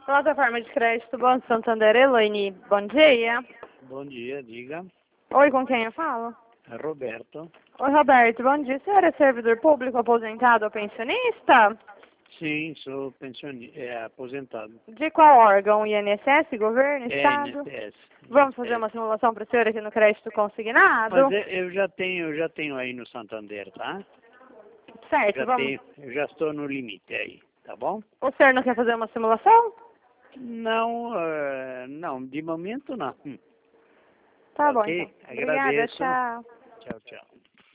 Plataforma de crédito Banco Santander, Elaine, bom dia. Bom dia, diga. Oi, com quem eu falo? É Roberto. Oi, Roberto, bom dia. Você era servidor público, aposentado ou pensionista? Sim, sou aposentado. De qual órgão? INSS, governo, estado? INSS. Vamos fazer uma simulação para o senhor aqui no crédito consignado? Mas eu já tenho aí no Santander, tá? Certo, vamos. Eu já estou no limite aí, tá bom? O senhor não quer fazer uma simulação? Não, não, de momento não. Tá bom, Ok? então. Obrigada, Agradeço. tchau. Tchau, tchau.